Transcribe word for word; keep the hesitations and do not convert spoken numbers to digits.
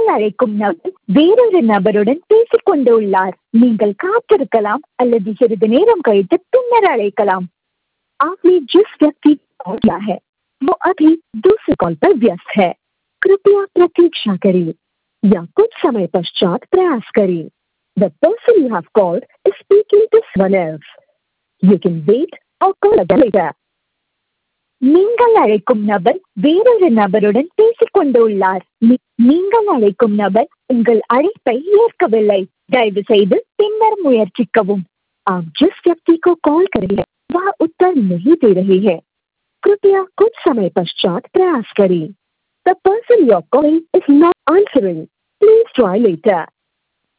நீங்கள் அழைக்கும் நபர் வேறொரு நபருடன் பேசிக் கொண்டு உள்ளார். நீங்கள் காத்திருக்கலாம் அல்லது சிறிது நேரம் கழித்து பின்னர் अழைக்கலாம். आपने जिस व्यक्ति को कॉल किया है वो अभी दूसरे कॉल पर व्यस्त है. कृपया प्रतीक्षा करें या कुछ समय पश्चात प्रयास करें. The person you have called is speaking to someone else. You can wait or call again later. நீங்கள் அழைக்கும் நபர் வேறொரு நபருடன் பேசிக் கொண்டு உள்ளார். நீங்கள் அழைக்கும் நபர் உங்கள் அழைப்பை ஏற்கவில்லை. தயவு செய்து பின்னர் முயற்சிக்கவும். आप जिस व्यक्ति को कॉल कर रहे हैं वह उत्तर नहीं दे रही है. कृपया कुछ समय पश्चात प्रयास करें. The person you are calling is not answering. Please try later.